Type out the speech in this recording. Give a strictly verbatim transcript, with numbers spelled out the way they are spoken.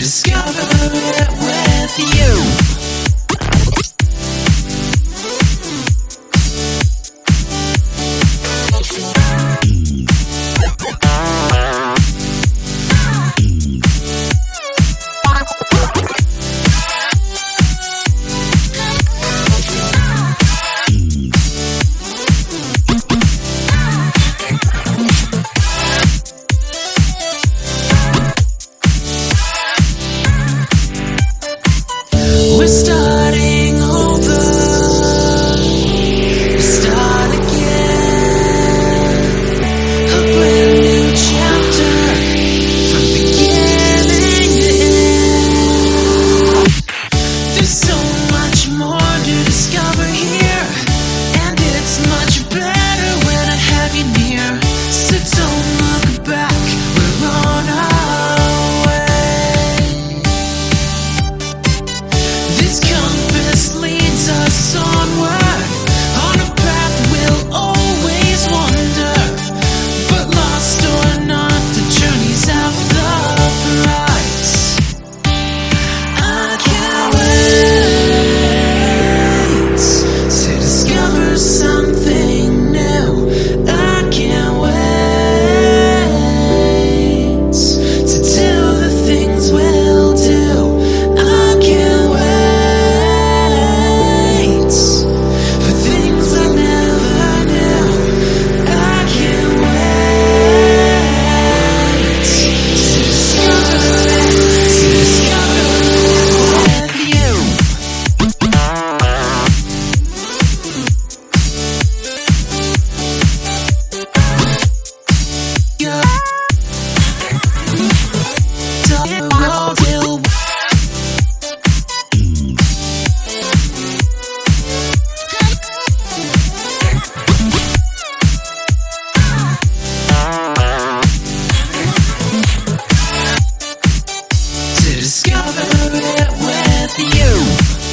discover it with you. We're starting over. We start again. A brand new chapter from beginning to end. There's so much more to discover here, and it's much better when I have you near. So don't look back, we're on our way. This compass leads us onward, on a path we'll always wander. But lost or not, the journey's half the price. I can't wait to discover something new. I can't wait to do the things we'll do. I can't wait for things I never knew. I can't wait to discover it, to discover it with you. Yeah. Don't know till to discover it with you.